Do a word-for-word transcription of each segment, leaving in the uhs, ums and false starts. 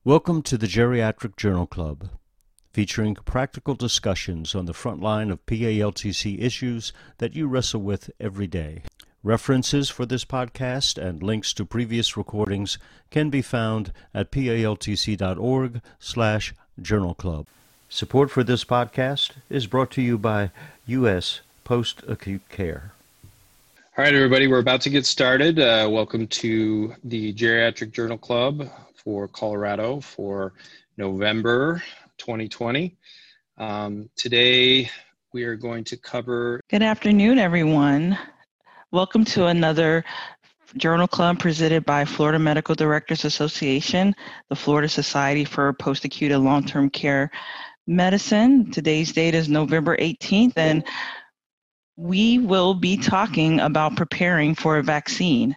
Welcome to the Geriatric Journal Club, featuring practical discussions on the front line of P A L T C issues that you wrestle with every day. References for this podcast and links to previous recordings can be found at paltc.org slash journal club. Support for this podcast is brought to you by U S Post-Acute Care. All right, everybody, we're about to get started. Uh, welcome to the Geriatric Journal Club for Colorado for November twenty twenty. Um, today, we are going to cover... Good afternoon, everyone. Welcome to another Journal Club presented by Florida Medical Directors Association, the Florida Society for Post-Acute and Long-Term Care Medicine. Today's date is November eighteenth, and we will be talking about preparing for a vaccine.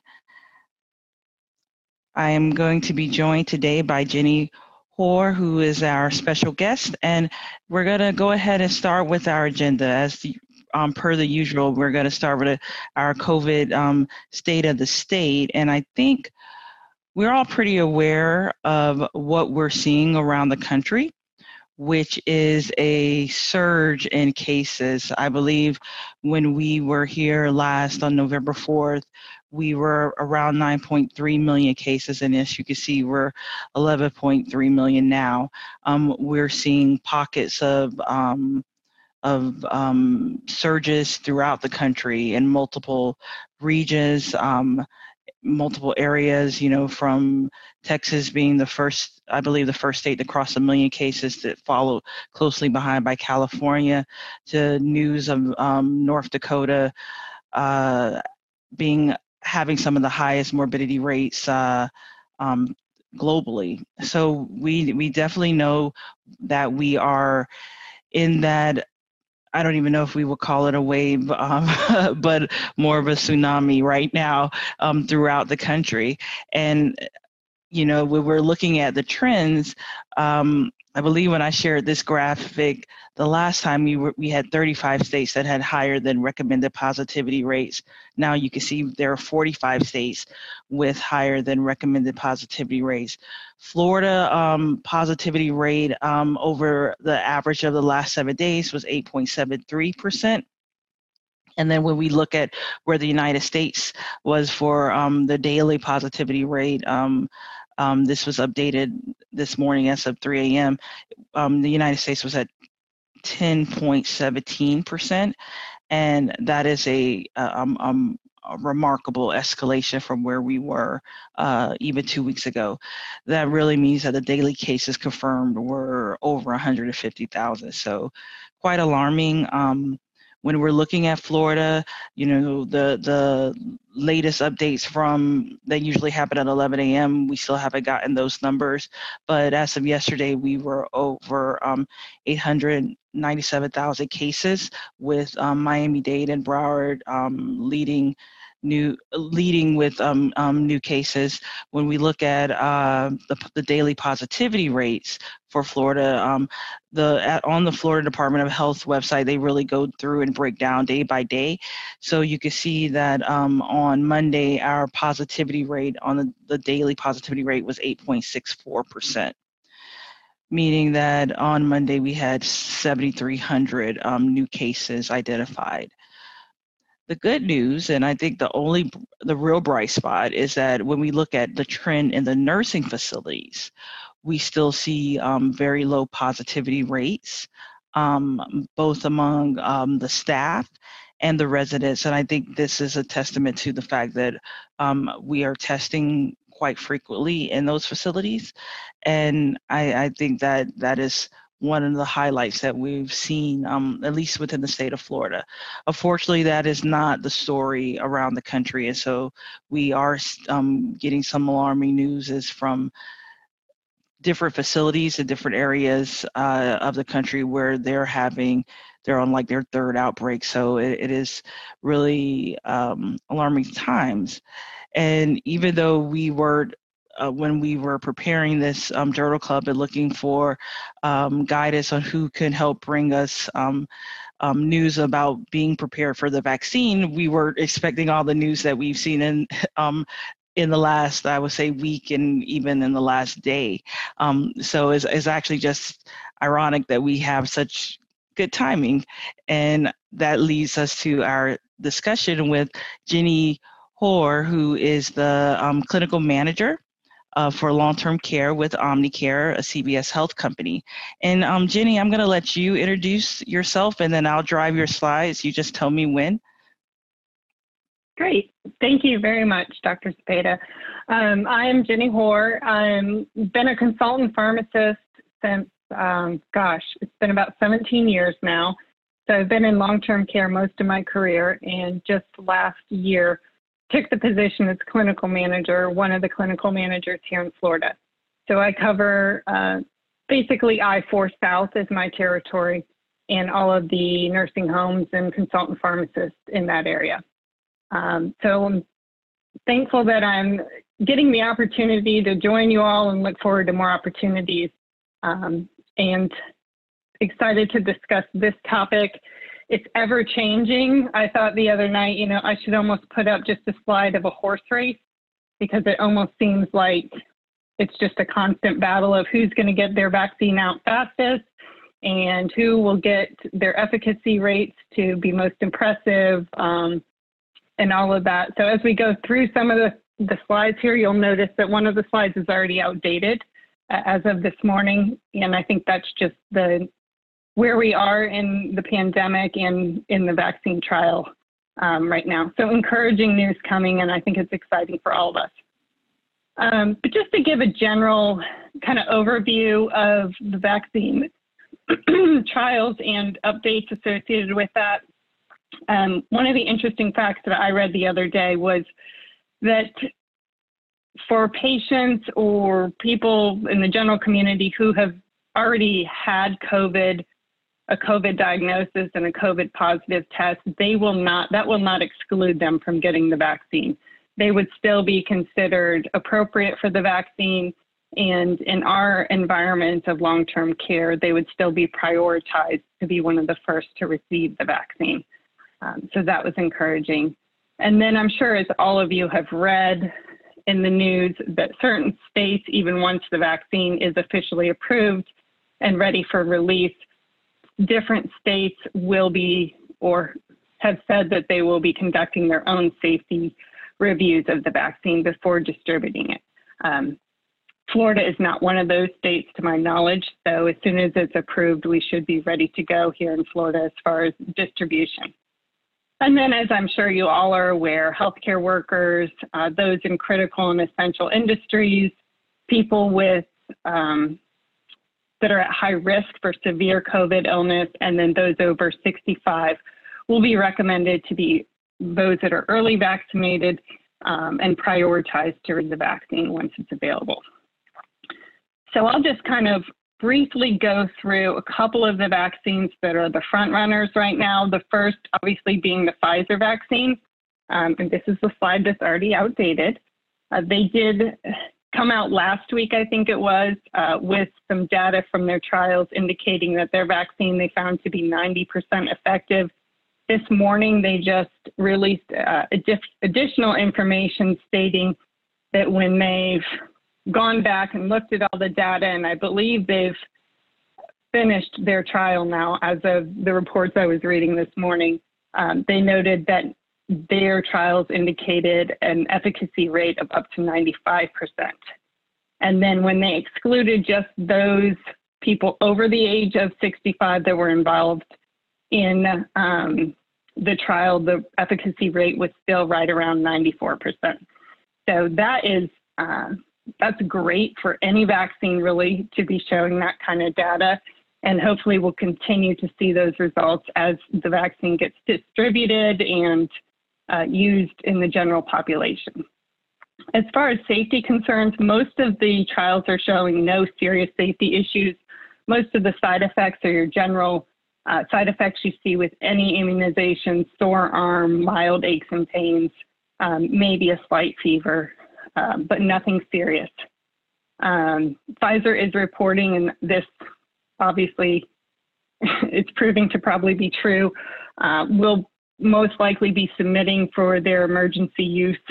I am going to be joined today by Jenny Hoare, who is our special guest, and we're going to go ahead and start with our agenda. As the, um, per the usual, we're going to start with a, our COVID um, state of the state, and I think we're all pretty aware of what we're seeing around the country, which is a surge in cases. I believe when we were here last on November fourth, we were around nine point three million cases, and as you can see, we're eleven point three million now. Um, we're seeing pockets of um, of um, surges throughout the country in multiple regions, um, multiple areas, you know, from Texas being the first, I believe the first state to cross a million cases, that followed closely behind by California, to news of um, North Dakota uh, being having some of the highest morbidity rates uh, um, globally. So we we definitely know that we are in that, I don't even know if we would call it a wave, um, but more of a tsunami right now um, throughout the country. And, you know, when we're looking at the trends, um, I believe when I shared this graphic the last time, we were, we had thirty-five states that had higher than recommended positivity rates. Now you can see there are forty-five states with higher than recommended positivity rates. Florida um, positivity rate um, over the average of the last seven days was eight point seven three percent. And then when we look at where the United States was for um, the daily positivity rate, um, um, this was updated this morning as of three a.m. Um, the United States was at ten point one seven percent, and that is a, um, um, a remarkable escalation from where we were uh, even two weeks ago. That really means that the daily cases confirmed were over one hundred fifty thousand, so quite alarming. Um, when we're looking at Florida, you know, the the latest updates from, they usually happen at eleven a.m. We still haven't gotten those numbers, but as of yesterday, we were over um, eight hundred ninety-seven thousand cases, with um, Miami-Dade and Broward um, leading new leading with um, um, new cases. When we look at uh, the, the daily positivity rates for Florida, um, the at, on the Florida Department of Health website, they really go through and break down day by day. So you can see that um, on Monday, our positivity rate on the, the daily positivity rate was eight point six four percent. Meaning that on Monday we had seven thousand three hundred um, new cases identified. The good news, and I think the only, the real bright spot, is that when we look at the trend in the nursing facilities, we still see um, very low positivity rates, um, both among um, the staff and the residents. And I think this is a testament to the fact that um, we are testing quite frequently in those facilities. And I, I think that that is one of the highlights that we've seen, um, at least within the state of Florida. Unfortunately, that is not the story around the country. And so we are um, getting some alarming news is from different facilities in different areas uh, of the country where they're having, they're on like their third outbreak. So it, it is really um, alarming times. And even though we were Uh, when we were preparing this um, journal club and looking for um, guidance on who can help bring us um, um, news about being prepared for the vaccine, we were expecting all the news that we've seen in um, in the last, I would say, week and even in the last day. Um, so it's, it's actually just ironic that we have such good timing. And that leads us to our discussion with Jenny Hoare, who is the um, clinical manager uh, for long-term care with Omnicare, a C B S Health company. And um, Jenny, I'm going to let you introduce yourself, and then I'll drive your slides. You just tell me when. Great. Thank you very much, Doctor Cepeda. Um, I am Jenny Hoare. I've been a consultant pharmacist since, um, gosh, it's been about seventeen years now. So I've been in long-term care most of my career, and just last year took the position as clinical manager, one of the clinical managers here in Florida. So I cover uh, basically I four South is my territory, and all of the nursing homes and consultant pharmacists in that area. Um, so I'm thankful that I'm getting the opportunity to join you all and look forward to more opportunities, um, and excited to discuss this topic. It's ever changing. I thought the other night, you know, I should almost put up just a slide of a horse race, because it almost seems like it's just a constant battle of who's going to get their vaccine out fastest and who will get their efficacy rates to be most impressive, um, and all of that. So as we go through some of the, the slides here, you'll notice that one of the slides is already outdated uh, as of this morning. And I think that's just the where we are in the pandemic and in the vaccine trial um, right now. So encouraging news coming, and I think it's exciting for all of us. Um, but just to give a general kind of overview of the vaccine trials and updates associated with that, um, one of the interesting facts that I read the other day was that for patients or people in the general community who have already had COVID, a COVID diagnosis and a COVID positive test, they will not, that will not exclude them from getting the vaccine. They would still be considered appropriate for the vaccine, and in our environment of long-term care, they would still be prioritized to be one of the first to receive the vaccine. Um, so that was encouraging. And then I'm sure, as all of you have read in the news, that certain states, even once the vaccine is officially approved and ready for release, different states will be, or have said that they will be conducting their own safety reviews of the vaccine before distributing it. Um, Florida is not one of those states to my knowledge, so as soon as it's approved, we should be ready to go here in Florida as far as distribution. And then, as I'm sure you all are aware, healthcare workers, uh, those in critical and essential industries, people with um, that are at high risk for severe COVID illness, and then those over sixty-five will be recommended to be those that are early vaccinated um, and prioritized to receive the vaccine once it's available. So I'll just kind of briefly go through a couple of the vaccines that are the front runners right now. The first, obviously, being the Pfizer vaccine. Um, and this is the slide that's already outdated. Uh, they did come out last week, I think it was, uh, with some data from their trials indicating that their vaccine they found to be ninety percent effective. This morning, they just released uh, addi- additional information stating that when they've gone back and looked at all the data, and I believe they've finished their trial now as of the reports I was reading this morning, um, they noted that their trials indicated an efficacy rate of up to ninety-five percent. And then when they excluded just those people over the age of sixty-five that were involved in um, the trial, the efficacy rate was still right around ninety-four percent. So that is, uh, that's great for any vaccine really to be showing that kind of data. And hopefully we'll continue to see those results as the vaccine gets distributed and uh, used in the general population. As far as safety concerns, most of the trials are showing no serious safety issues. Most of the side effects are your general uh, side effects you see with any immunization: sore arm, mild aches and pains, um, maybe a slight fever, um, but nothing serious. Um, Pfizer is reporting, and this obviously it's proving to probably be true, uh, will most likely be submitting for their emergency use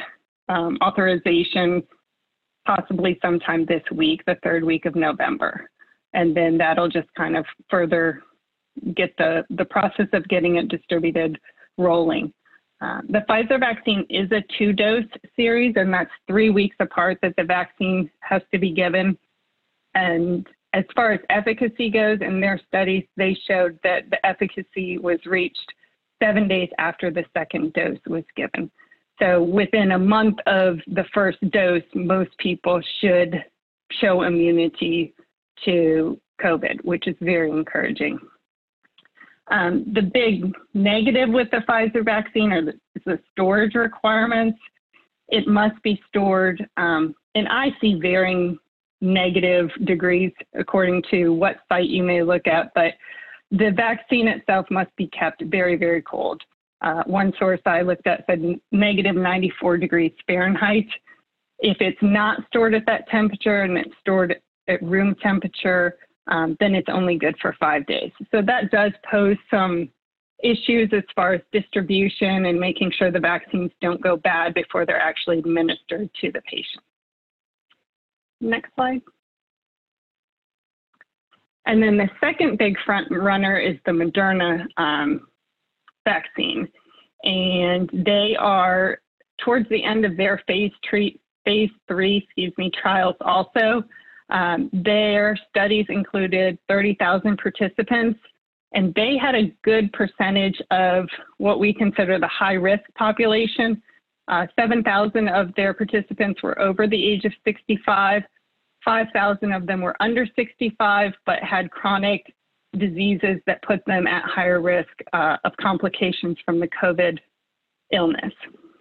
um, authorization possibly sometime this week, the third week of November. And then that'll just kind of further get the, the process of getting it distributed rolling. Uh, the Pfizer vaccine is a two-dose series, and that's three weeks apart that the vaccine has to be given. And as far as efficacy goes, in their studies, they showed that the efficacy was reached seven days after the second dose was given. So within a month of the first dose, most people should show immunity to COVID, which is very encouraging. Um, the big negative with the Pfizer vaccine are the, the storage requirements. It must be stored, um, and I see varying negative degrees according to what site you may look at, but the vaccine itself must be kept very, very cold. Uh, one source I looked at said negative ninety-four degrees Fahrenheit. If it's not stored at that temperature and it's stored at room temperature, um, then it's only good for five days. So that does pose some issues as far as distribution and making sure the vaccines don't go bad before they're actually administered to the patient. Next slide. And then the second big front runner is the Moderna um, vaccine. And they are towards the end of their phase three, phase three, excuse me, trials also. Um, their studies included thirty thousand participants, and they had a good percentage of what we consider the high-risk population. Uh, seven thousand of their participants were over the age of sixty-five. five thousand of them were under sixty-five, but had chronic diseases that put them at higher risk uh, of complications from the COVID illness.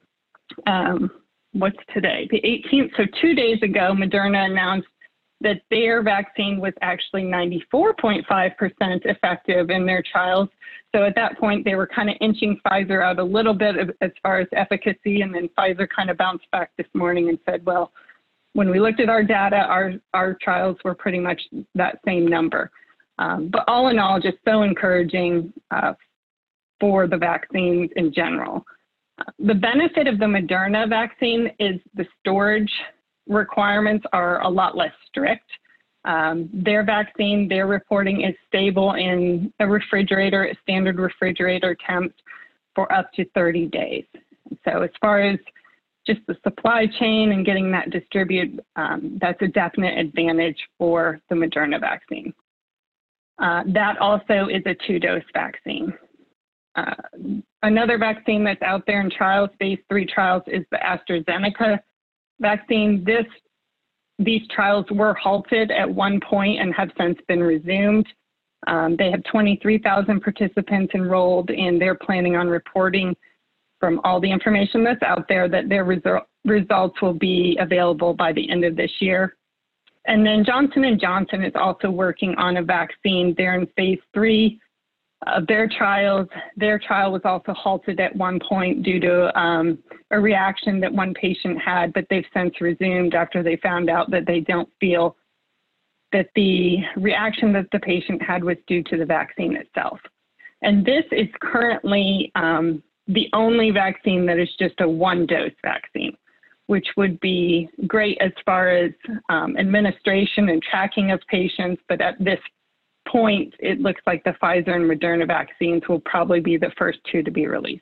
Um, what's today? The eighteenth, so two days ago, Moderna announced that their vaccine was actually ninety-four point five percent effective in their trials. So at that point, they were kind of inching Pfizer out a little bit as far as efficacy, and then Pfizer kind of bounced back this morning and said, well, when we looked at our data, our, our trials were pretty much that same number. Um, but all in all, just so encouraging uh, for the vaccines in general. Uh, the benefit of the Moderna vaccine is the storage requirements are a lot less strict. Um, their vaccine, their reporting is stable in a refrigerator, a standard refrigerator temps for up to thirty days. So as far as just the supply chain and getting that distributed, um, that's a definite advantage for the Moderna vaccine. Uh, that also is a two-dose vaccine. Uh, another vaccine that's out there in trials, phase three trials, is the AstraZeneca vaccine. This, these trials were halted at one point and have since been resumed. Um, they have twenty-three thousand participants enrolled, and they're planning on reporting from all the information that's out there that their resu results will be available by the end of this year. And then Johnson and Johnson is also working on a vaccine. They're in phase three of their trials. Their trial was also halted at one point due to um, a reaction that one patient had, but they've since resumed after they found out that they don't feel that the reaction that the patient had was due to the vaccine itself. And this is currently um, the only vaccine that is just a one-dose vaccine, which would be great as far as um, administration and tracking of patients. But at this point, it looks like the Pfizer and Moderna vaccines will probably be the first two to be released.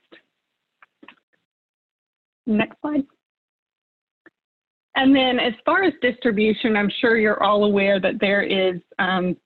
Next slide. And then as far as distribution, I'm sure you're all aware that there is um,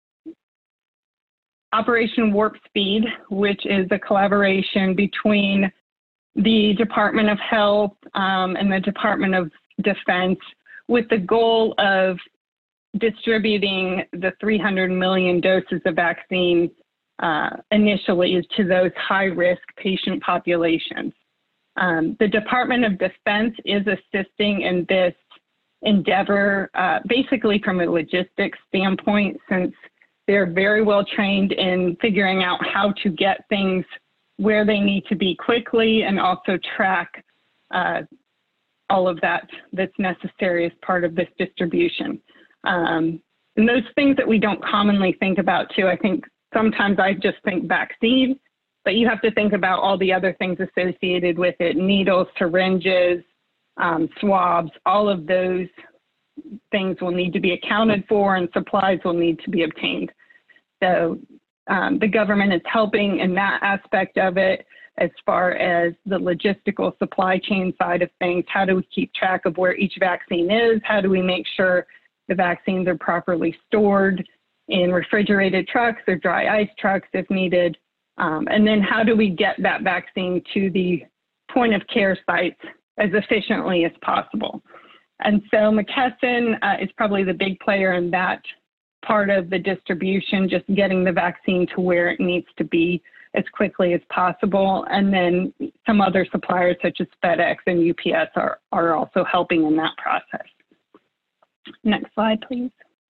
Operation Warp Speed, which is a collaboration between the Department of Health um, and the Department of Defense with the goal of distributing the three hundred million doses of vaccine uh, initially to those high-risk patient populations. Um, the Department of Defense is assisting in this endeavor uh, basically from a logistics standpoint, since they're very well trained in figuring out how to get things where they need to be quickly, and also track uh, all of that that's necessary as part of this distribution. Um, and those things that we don't commonly think about too, I think sometimes I just think vaccine, but you have to think about all the other things associated with it: needles, syringes, um, swabs, all of those things will need to be accounted for and supplies will need to be obtained. So um, the government is helping in that aspect of it as far as the logistical supply chain side of things. How do we keep track of where each vaccine is? How do we make sure the vaccines are properly stored in refrigerated trucks or dry ice trucks if needed? Um, and then how do we get that vaccine to the point of care sites as efficiently as possible? And so McKesson uh, is probably the big player in that part of the distribution, just getting the vaccine to where it needs to be as quickly as possible. And then some other suppliers such as FedEx and U P S are, are also helping in that process. Next slide, please.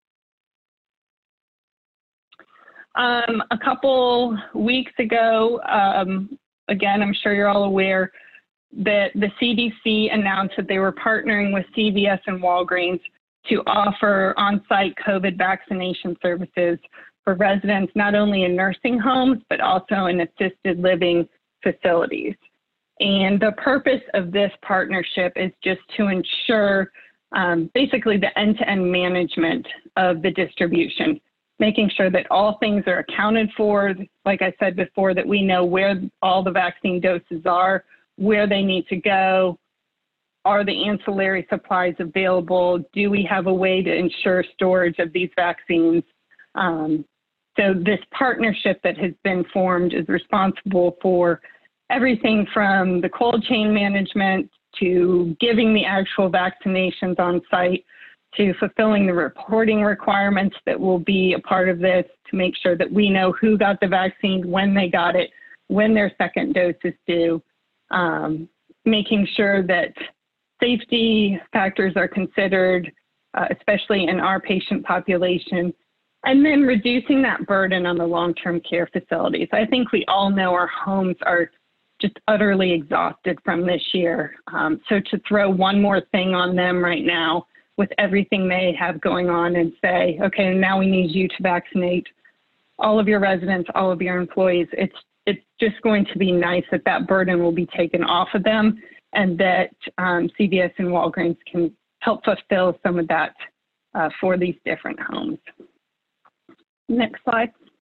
Um, a couple weeks ago, um, again, I'm sure you're all aware that the C D C announced that they were partnering with C V S and Walgreens to offer on-site COVID vaccination services for residents, not only in nursing homes, but also in assisted living facilities. And the purpose of this partnership is just to ensure um, basically the end-to-end management of the distribution, making sure that all things are accounted for. Like I said before, that we know where all the vaccine doses are, where they need to go. Are the ancillary supplies available? Do we have a way to ensure storage of these vaccines? Um, so this partnership that has been formed is responsible for everything from the cold chain management to giving the actual vaccinations on site, to fulfilling the reporting requirements that will be a part of this, to make sure that we know who got the vaccine, when they got it, when their second dose is due, um, making sure that safety factors are considered, uh, especially in our patient population, and then reducing that burden on the long-term care facilities. I think we all know our homes are just utterly exhausted from this year. Um, so to throw one more thing on them right now with everything they have going on and say, okay, now we need you to vaccinate all of your residents, all of your employees, it's it's just going to be nice that that burden will be taken off of them, and that um, C V S and Walgreens can help fulfill some of that uh, for these different homes. Next slide.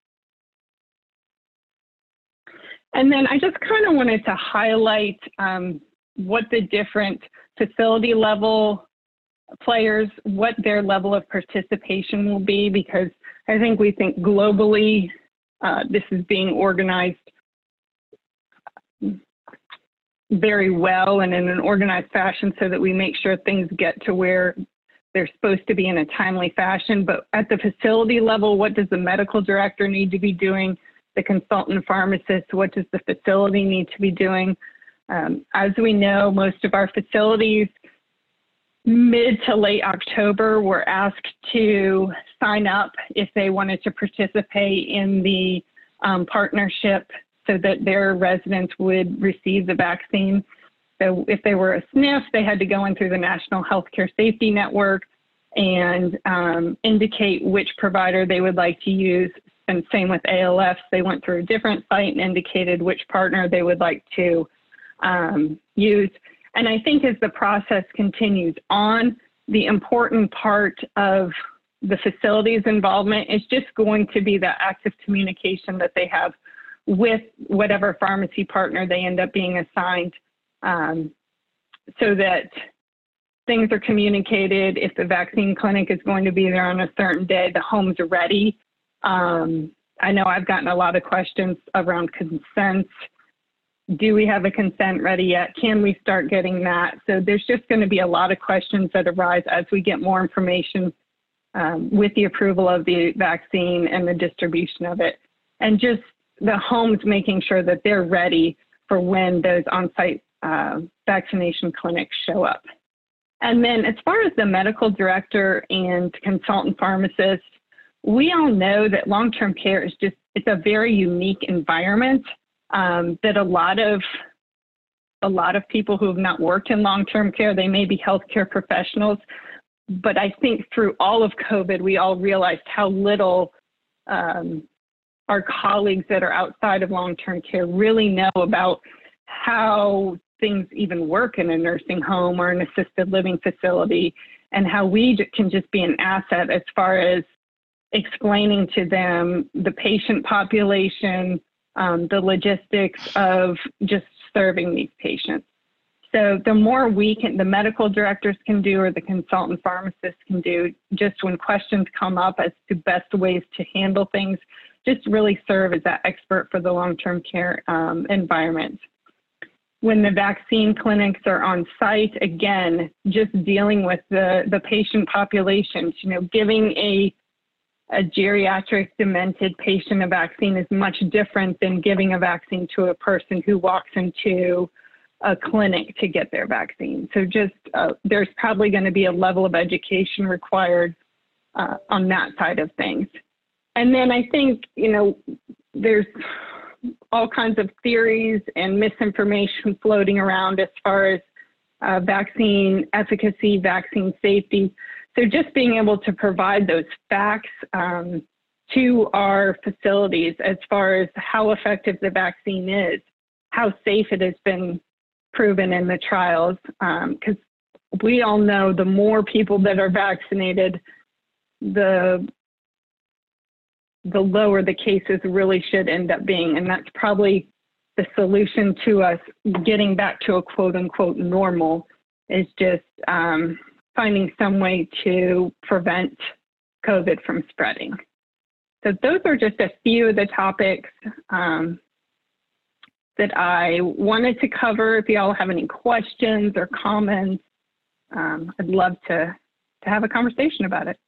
And then I just kind of wanted to highlight um, what the different facility level players, what their level of participation will be, because I think we think globally uh, this is being organized very well and in an organized fashion so that we make sure things get to where they're supposed to be in a timely fashion. But at the facility level, what does the medical director need to be doing? The consultant pharmacist, what does the facility need to be doing? Um, as we know, most of our facilities, mid to late October, were asked to sign up if they wanted to participate in the um, partnership so that their residents would receive the vaccine. So if they were a S N F, they had to go in through the National Healthcare Safety Network and um, indicate which provider they would like to use. And same with A L Fs, they went through a different site and indicated which partner they would like to um, use. And I think as the process continues on, the important part of the facility's involvement is just going to be that active communication that they have with whatever pharmacy partner they end up being assigned, um, so that things are communicated. If the vaccine clinic is going to be there on a certain day, the homes are ready. Um, I know I've gotten a lot of questions around consent. Do we have a consent ready yet? Can we start getting that? So there's just going to be a lot of questions that arise as we get more information um, with the approval of the vaccine and the distribution of it. And just the homes making sure that they're ready for when those on-site uh, vaccination clinics show up. And then as far as the medical director and consultant pharmacist, we all know that long-term care is just, it's a very unique environment um, that a lot of, a lot of people who have not worked in long-term care, they may be healthcare professionals, but I think through all of COVID, we all realized how little um, our colleagues that are outside of long-term care really know about how things even work in a nursing home or an assisted living facility, and how we can just be an asset as far as explaining to them the patient population, um, the logistics of just serving these patients. So the more we can, the medical directors can do, or the consultant pharmacists can do, just when questions come up as to best ways to handle things, just really serve as that expert for the long-term care um, environment. When the vaccine clinics are on site, again, just dealing with the, the patient populations, you know, giving a, a geriatric demented patient a vaccine is much different than giving a vaccine to a person who walks into a clinic to get their vaccine. So just uh, there's probably going to be a level of education required uh, on that side of things. And then I think, you know, there's all kinds of theories and misinformation floating around as far as uh, vaccine efficacy, vaccine safety. So just being able to provide those facts um, to our facilities as far as how effective the vaccine is, how safe it has been proven in the trials, because um, we all know the more people that are vaccinated, the the lower the cases really should end up being. And that's probably the solution to us getting back to a quote unquote normal, is just um, finding some way to prevent COVID from spreading. So those are just a few of the topics um, that I wanted to cover. If y'all have any questions or comments, um, I'd love to, to have a conversation about it.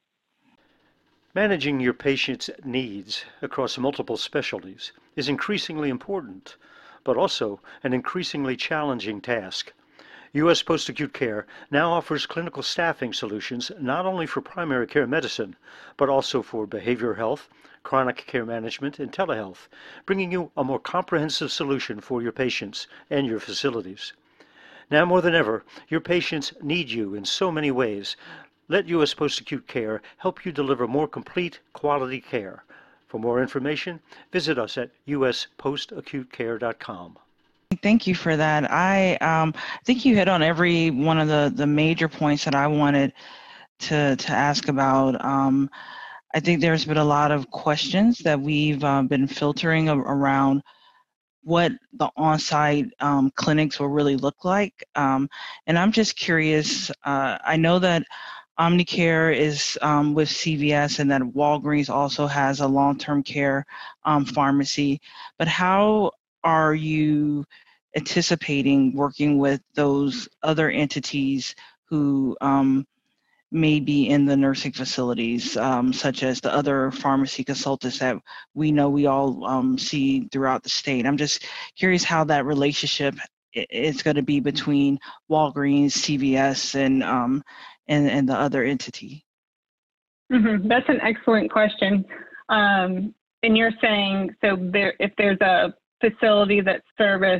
Managing your patient's needs across multiple specialties is increasingly important, but also an increasingly challenging task. U S Post-Acute Care now offers clinical staffing solutions not only for primary care medicine, but also for behavioral health, chronic care management, and telehealth, bringing you a more comprehensive solution for your patients and your facilities. Now more than ever, your patients need you in so many ways. Let U S Post-Acute Care help you deliver more complete, quality care. For more information, visit us at u s post acute care dot com. Thank you for that. I um, think you hit on every one of the, the major points that I wanted to, to ask about. Um, I think there's been a lot of questions that we've uh, been filtering around what the on-site um, clinics will really look like. Um, and I'm just curious, uh, I know that Omnicare is um, with C V S, and that Walgreens also has a long-term care um, pharmacy, but how are you anticipating working with those other entities who um, may be in the nursing facilities, um, such as the other pharmacy consultants that we know we all um, see throughout the state? I'm just curious how that relationship is going to be between Walgreens, C V S, and um, and, and the other entity. Mm-hmm. That's an excellent question. Um, and you're saying, so there, if there's a facility that's serviced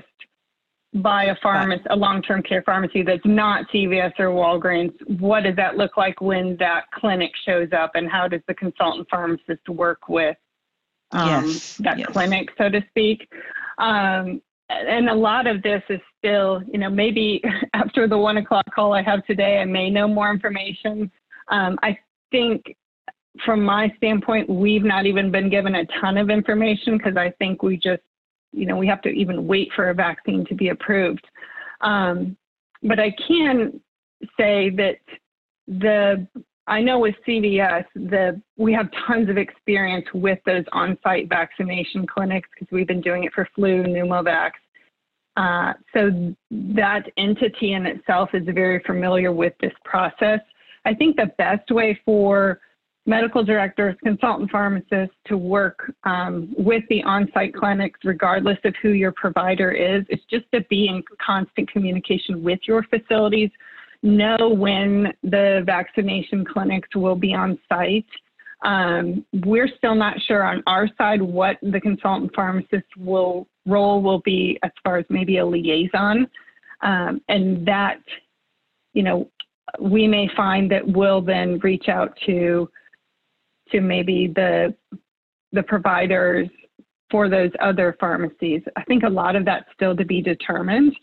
by a pharmacy, a long-term care pharmacy that's not C V S or Walgreens, what does that look like when that clinic shows up, and how does the consultant pharmacist work with um, yes. that yes. clinic, so to speak? Um, and a lot of this is still, you know, maybe after the one o'clock call I have today, I may know more information. Um, I think from my standpoint, we've not even been given a ton of information, because I think we just, you know, we have to even wait for a vaccine to be approved. Um, but I can say that the, I know with C V S, the, we have tons of experience with those on-site vaccination clinics, because we've been doing it for flu, pneumovax. Uh, so that entity in itself is very familiar with this process. I think the best way for medical directors, consultant pharmacists to work um, with the on-site clinics, regardless of who your provider is, is just to be in constant communication with your facilities, know when the vaccination clinics will be on site. Um, we're still not sure on our side what the consultant pharmacist will role will be as far as maybe a liaison. Um, and that, you know, we may find that we'll then reach out to to maybe the the providers for those other pharmacies. I think a lot of that's still to be determined.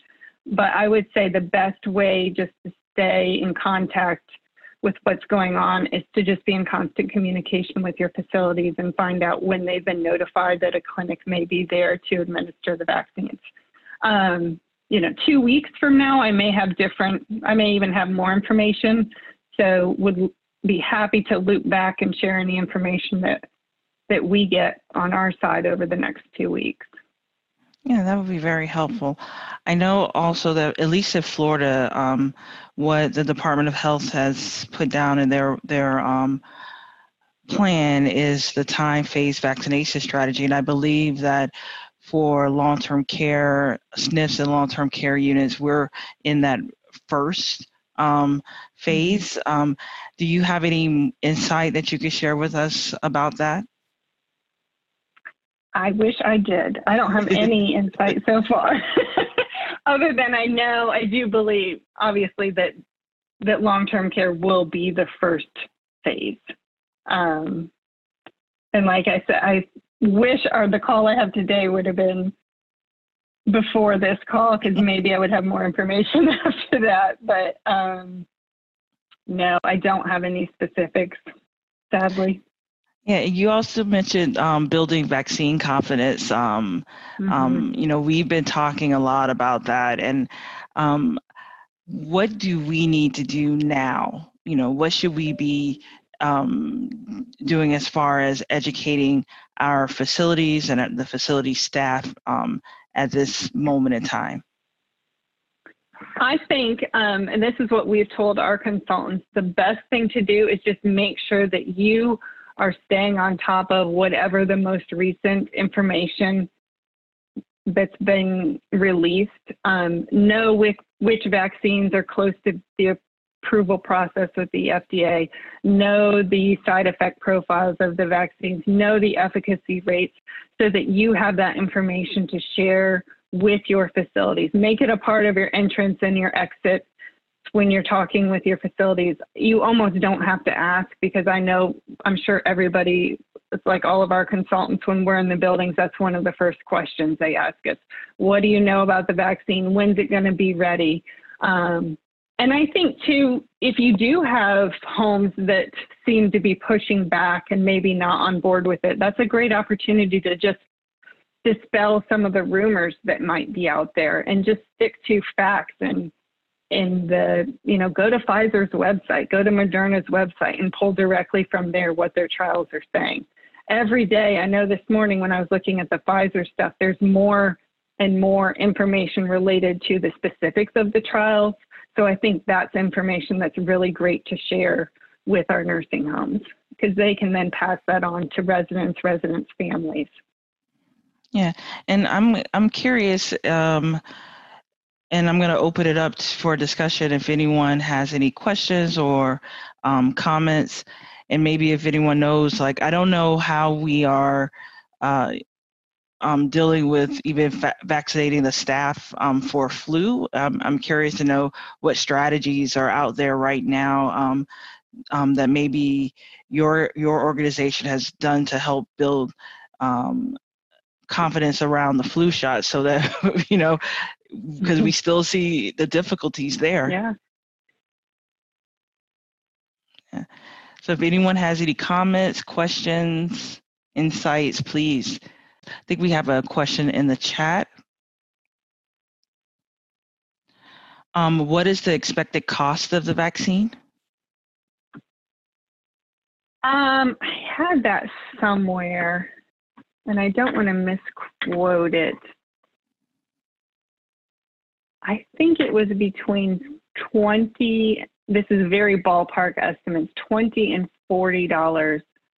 but I would say the best way just to stay in contact with what's going on is to just be in constant communication with your facilities and find out when they've been notified that a clinic may be there to administer the vaccines. Um, you know, two weeks from now, I may have different, I may even have more information. So would be happy to loop back and share any information that, that we get on our side over the next two weeks. Yeah, that would be very helpful. I know also that at least in Florida, um, what the Department of Health has put down in their their um, plan is the time-phased vaccination strategy, and I believe that for long-term care, S N Fs and long-term care units, we're in that first um, phase. Um, do you have any insight that you could share with us about that? I wish I did. I don't have any insight so far, other than I know, I do believe, obviously, that that long-term care will be the first phase. Um, and like I said, I wish our, the call I have today would have been before this call, because maybe I would have more information after that. But um, no, I don't have any specifics, sadly. Yeah, you also mentioned um, building vaccine confidence. Um, mm-hmm. um, you know, we've been talking a lot about that. And um, what do we need to do now? You know, what should we be um, doing as far as educating our facilities and the facility staff um, at this moment in time? I think, um, and this is what we've told our consultants, the best thing to do is just make sure that you are staying on top of whatever the most recent information that's been released. Um, know which, which vaccines are close to the approval process with the F D A. Know the side effect profiles of the vaccines. Know the efficacy rates so that you have that information to share with your facilities. Make it a part of your entrance and your exit when you're talking with your facilities. You almost don't have to ask, because I know, I'm sure everybody, it's like all of our consultants, when we're in the buildings, that's one of the first questions they ask us. What do you know about the vaccine? When's it going to be ready? Um, and I think too, if you do have homes that seem to be pushing back and maybe not on board with it, that's a great opportunity to just dispel some of the rumors that might be out there and just stick to facts and in the, you know, go to Pfizer's website, go to Moderna's website and pull directly from there what their trials are saying. Every day, I know this morning when I was looking at the Pfizer stuff, there's more and more information related to the specifics of the trials. So I think that's information that's really great to share with our nursing homes, because they can then pass that on to residents, residents' families. Yeah, and I'm I'm curious, um, and I'm going to open it up for discussion if anyone has any questions or um, comments, and maybe if anyone knows, like, I don't know how we are uh, um, dealing with even fa- vaccinating the staff um, for flu. Um, I'm curious to know what strategies are out there right now um, um, that maybe your your organization has done to help build um, confidence around the flu shot, so that, you know, because we still see the difficulties there. Yeah. yeah. So if anyone has any comments, questions, insights, please. I think we have a question in the chat. Um, what is the expected cost of the vaccine? Um, I had that somewhere, and I don't want to misquote it. I think it was between twenty, this is very ballpark estimates, twenty and forty dollars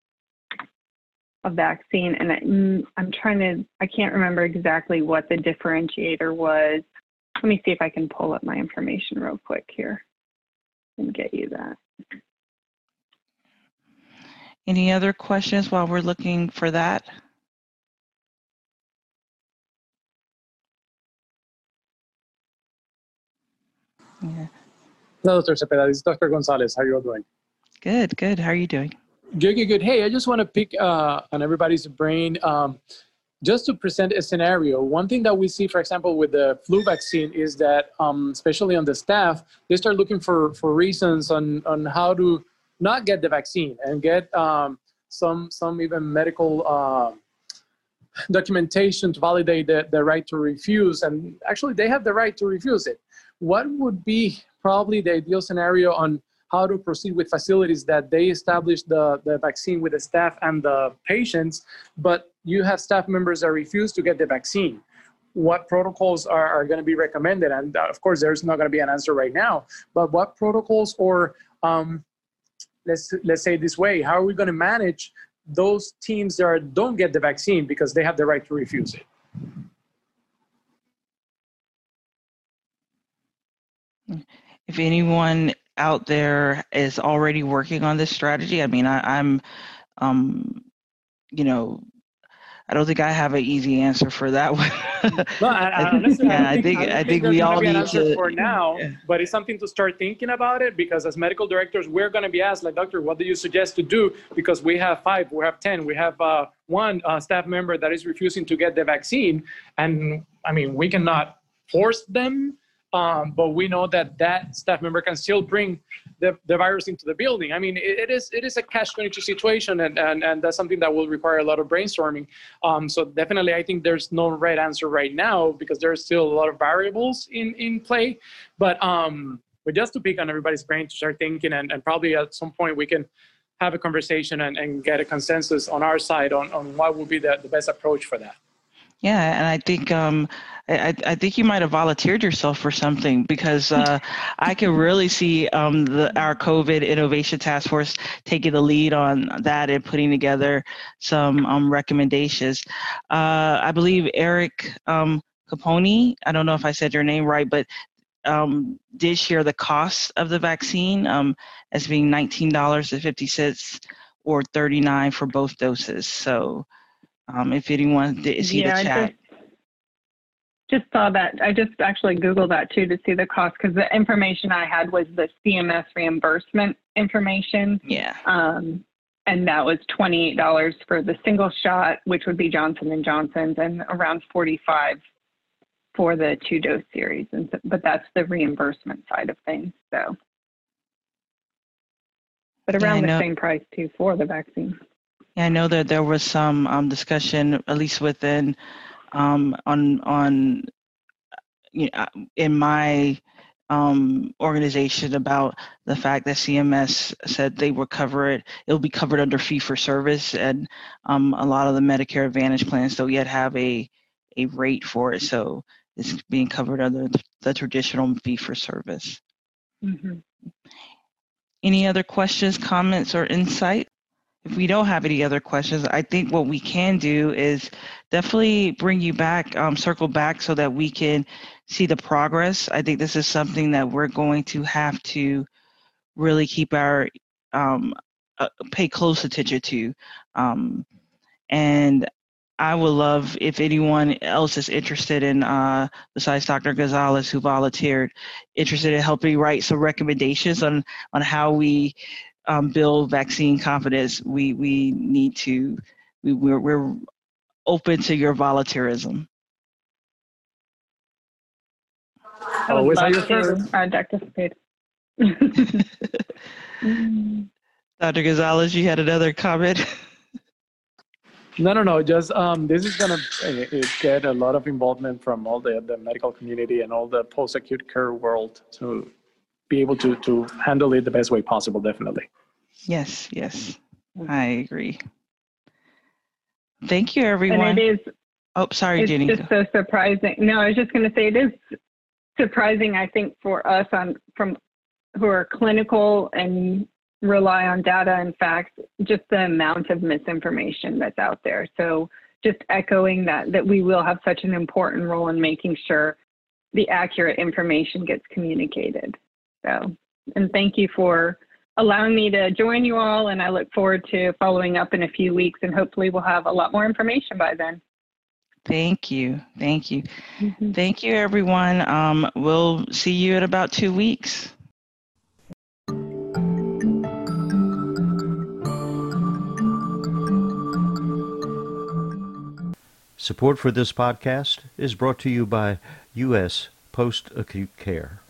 a vaccine. And I, I'm trying to, I can't remember exactly what the differentiator was. Let me see if I can pull up my information real quick here and get you that. Any other questions while we're looking for that? Yeah. Hello, Doctor Cepeda. This is Doctor Gonzalez. How are you all doing? Good, good. How are you doing? Good, good, good. Hey, I just want to pick uh, on everybody's brain. Um, just to present a scenario, one thing that we see, for example, with the flu vaccine is that, um, especially on the staff, they start looking for, for reasons on, on how to not get the vaccine and get um, some, some even medical uh, documentation to validate the, the right to refuse. And actually, they have the right to refuse it. What would be probably the ideal scenario on how to proceed with facilities that they establish the, the vaccine with the staff and the patients, but you have staff members that refuse to get the vaccine? What protocols are, are going to be recommended? And uh, of course, there's not going to be an answer right now, but what protocols, or um, let's, let's say it this way, how are we going to manage those teams that are, don't get the vaccine because they have the right to refuse it? If anyone out there is already working on this strategy, I mean, I, I'm, um, you know, I don't think I have an easy answer for that one. No, I, I, honestly, yeah, I, think, I think I, I think we all need to. For now, yeah. But it's something to start thinking about it, because as medical directors, we're going to be asked, like, doctor, what do you suggest to do? Because we have five, we have ten, we have uh, one uh, staff member that is refusing to get the vaccine, and I mean, we cannot force them. Um, but we know that that staff member can still bring the, the virus into the building. I mean, it, it is it is a catch twenty-two situation, and, and, and that's something that will require a lot of brainstorming. Um, so definitely, I think there's no right answer right now, because there's still a lot of variables in, in play. But, um, but just to pick on everybody's brain to start thinking, and, and probably at some point we can have a conversation and, and get a consensus on our side on, on what would be the, the best approach for that. Yeah, and I think um, I, I think you might have volunteered yourself for something, because uh, I can really see um, the, our COVID Innovation Task Force taking the lead on that and putting together some um, recommendations. Uh, I believe Eric um, Capone, I don't know if I said your name right, but um, did share the cost of the vaccine um, as being nineteen dollars and fifty cents or thirty-nine dollars for both doses. So. Um, if anyone did see yeah, the chat. I just, just saw that. I just actually Googled that too to see the cost, because the information I had was the C M S reimbursement information. Yeah. Um, and that was twenty-eight dollars for the single shot, which would be Johnson and Johnson's, and around forty-five dollars for the two dose series. And so, but that's the reimbursement side of things. So, but around yeah, the same price too for the vaccine. Yeah, I know that there was some um, discussion, at least within um, on on you know, in my um, organization, about the fact that C M S said they will cover it. It'll be covered under fee for service, and um, a lot of the Medicare Advantage plans don't yet have a a rate for it, so it's being covered under the, the traditional fee for service. Mm-hmm. Any other questions, comments, or insight? If we don't have any other questions, I think what we can do is definitely bring you back, um, circle back, so that we can see the progress. I think this is something that we're going to have to really keep our, um, uh, pay close attention to. Um, and I would love if anyone else is interested in, uh, besides Doctor Gonzalez, who volunteered, interested in helping write some recommendations on, on how we Um, build vaccine confidence. We we need to. We we're, we're open to your volunteerism. I would oh, love to, first? Uh, Doctor Spade. Doctor Gonzalez, you had another comment. No, no, no. Just um, this is gonna uh, get a lot of involvement from all the the medical community and all the post-acute care world to be able to to handle it the best way possible. Definitely. Yes, yes, I agree. Thank you, everyone. And it is. Oh, sorry, it's Jenny. It's just so surprising. No, I was just going to say it is surprising. I think for us on from who are clinical and rely on data and facts, just the amount of misinformation that's out there. So just echoing that that we will have such an important role in making sure the accurate information gets communicated. So, and thank you for allowing me to join you all, and I look forward to following up in a few weeks, and hopefully we'll have a lot more information by then. Thank you. Thank you. Mm-hmm. Thank you, everyone. Um, we'll see you in about two weeks. Support for this podcast is brought to you by U S Post Acute Care.